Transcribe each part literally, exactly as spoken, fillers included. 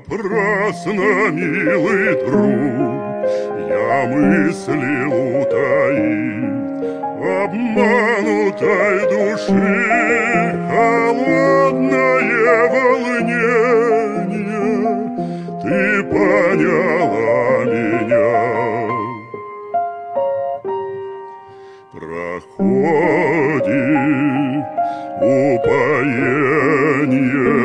Напрасно, милый друг, я мыслил утаить обманутой души холодное волнение. Ты поняла меня. Проходит упоение,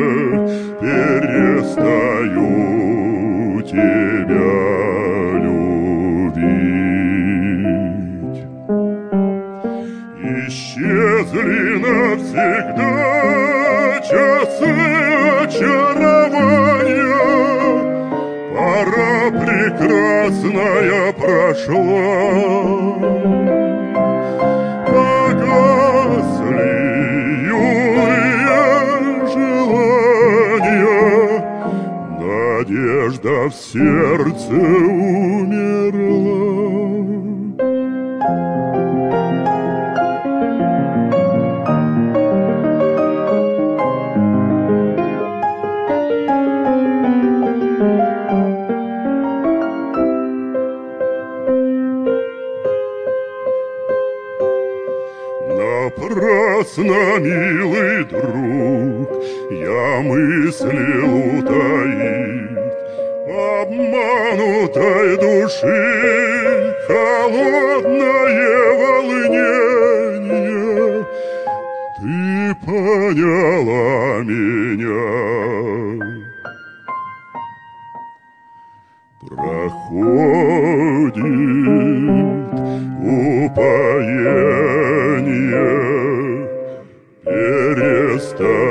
перестаю тебя любить. Исчезли навсегда часы очарования, пора прекрасная прошла. Погасли юные желания, надежда в сердце умерла. Напрасно, милый друг, я мыслил утаить обманутой души холодное волнение. Ты поняла меня. Проходит упоение, перестань